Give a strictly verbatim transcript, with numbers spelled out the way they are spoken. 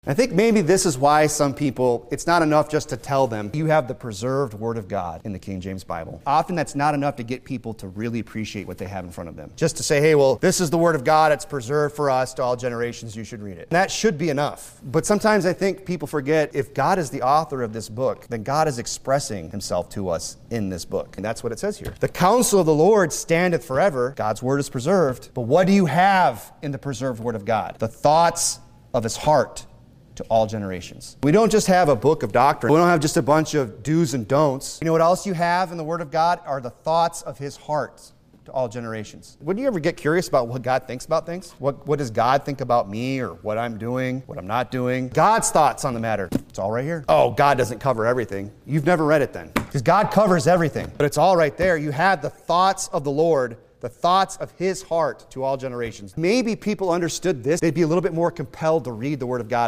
I think maybe this is why some people, it's not enough just to tell them, you have the preserved Word of God in the King James Bible. Often that's not enough to get people to really appreciate what they have in front of them. Just to say, hey, well, this is the Word of God, it's preserved for us, to all generations, you should read it. And that should be enough. But sometimes I think people forget, if God is the author of this book, then God is expressing himself to us in this book. And that's what it says here. The counsel of the Lord standeth forever. God's Word is preserved. But what do you have in the preserved Word of God? The thoughts of his heart to all generations. We don't just have a book of doctrine. We don't have just a bunch of do's and don'ts. You know what else you have in the Word of God are the thoughts of his heart to all generations. Wouldn't you ever get curious about what God thinks about things? What, what does God think about me, or what I'm doing, what I'm not doing? God's thoughts on the matter. It's all right here. Oh, God doesn't cover everything. You've never read it then. Because God covers everything. But it's all right there. You have the thoughts of the Lord, the thoughts of his heart to all generations. Maybe people understood this. They'd be a little bit more compelled to read the Word of God.